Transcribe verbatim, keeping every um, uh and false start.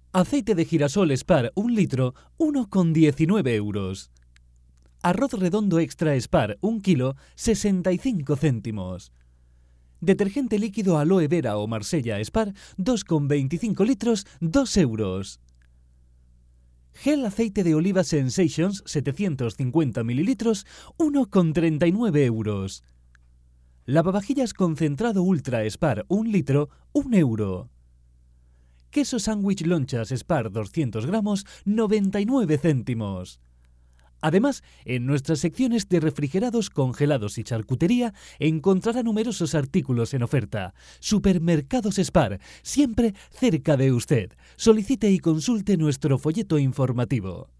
Aceite de girasol Spar un litro, uno con diecinueve euros. Arroz redondo extra Spar un kilo, sesenta y cinco céntimos. Detergente líquido aloe vera o Marsella Spar dos con veinticinco litros, dos euros. Gel aceite de oliva Sensations setecientos cincuenta mililitros, uno con treinta y nueve euros. Lavavajillas concentrado Ultra Spar un litro, un euro. Queso sándwich lonchas Spar doscientos gramos, noventa y nueve céntimos. Además, en nuestras secciones de refrigerados, congelados y charcutería encontrará numerosos artículos en oferta. Supermercados Spar, siempre cerca de usted. Solicite y consulte nuestro folleto informativo.